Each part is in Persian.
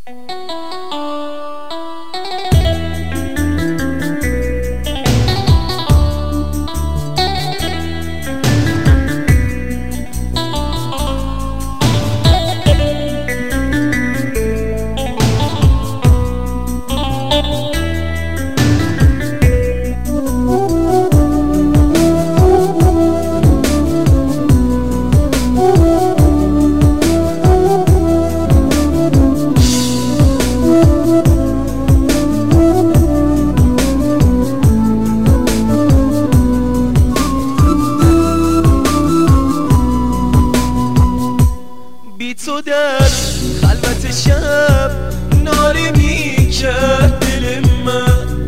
تو در خلوت شب ناله میکرد دل من،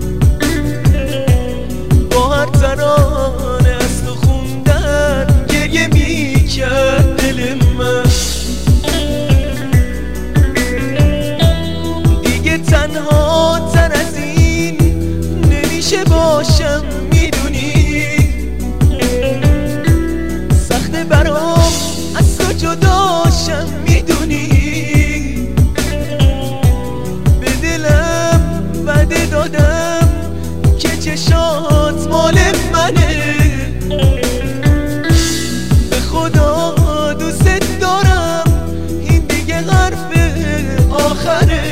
با هر ترانه از تو خوندن گریه میکرد دل من. دیگه تنها تر از این نمیشه باشم، میدونی سخته برام از تو جداشم، میدونی به دلم وعده دادم که چشات مال منه، به خدا دوست دارم این دیگه حرف آخره.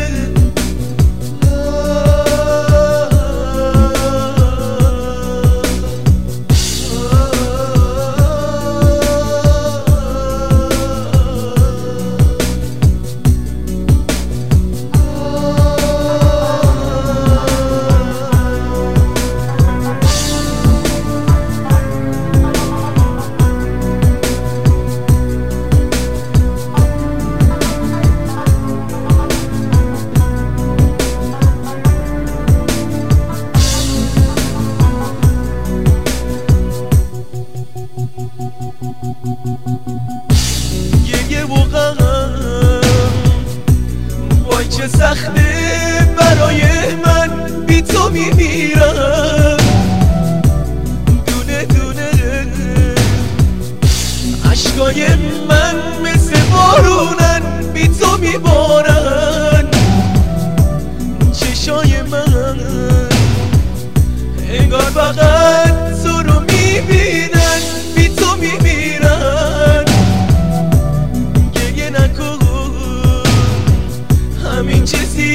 یه موقع وای چه سخته برای من، بی تو میمیرم دونه دونه، عشقای من مثل بارونن بی تو میبارن، چشای من انگار فقط تو رو میبینن، بی تو میمیرن. گریه نکن همین چیزی